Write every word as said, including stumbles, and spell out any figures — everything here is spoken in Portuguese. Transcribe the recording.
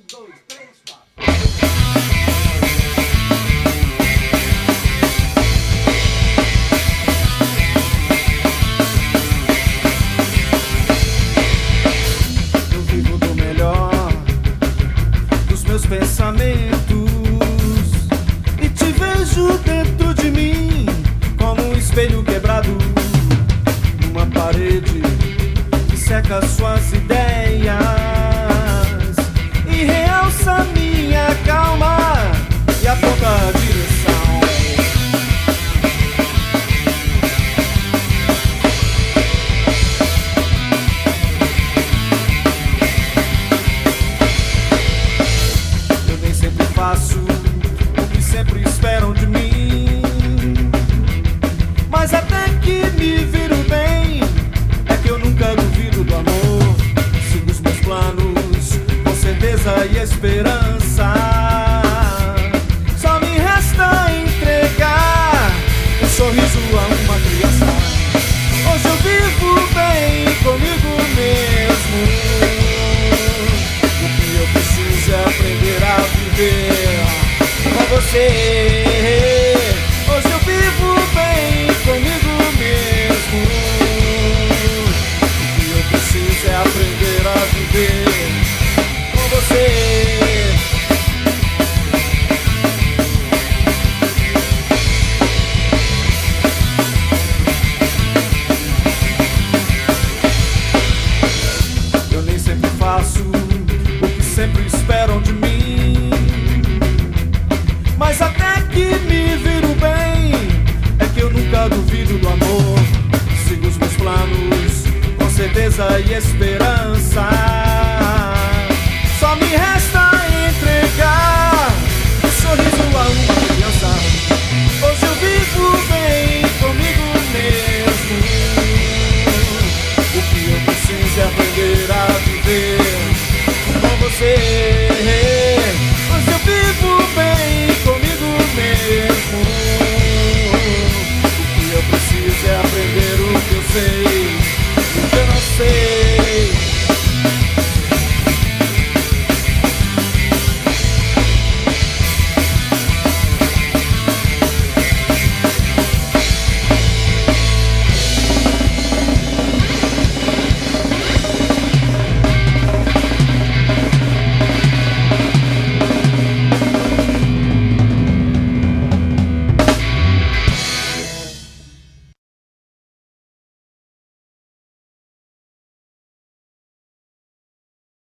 dois, três, quatro. Eu vivo do melhor dos meus pensamentos e te vejo dentro de mim como um espelho quebrado numa parede que seca suas ideias e realça minha calma e aponta a direção. Eu nem sempre faço o que sempre esperam de mim, mas até que me viro bem, é que eu nunca duvido do amor. Sigo os meus planos com certeza e esperança. Só me resta entregar um sorriso a uma criança. Hoje eu vivo bem comigo mesmo. O que eu preciso é aprender a viver com você. Hoje eu vivo bem comigo mesmo. O que eu preciso é aprender a viver com você. Eu nem sempre faço o que sempre esperam de mim, mas até que me viro bem, é que eu nunca duvido do amor. Sigo os meus planos com certeza e esperança. Só me resta entregar um sorriso a uma criança. Hoje eu vivo bem comigo mesmo. O que eu preciso é aprender a viver com você.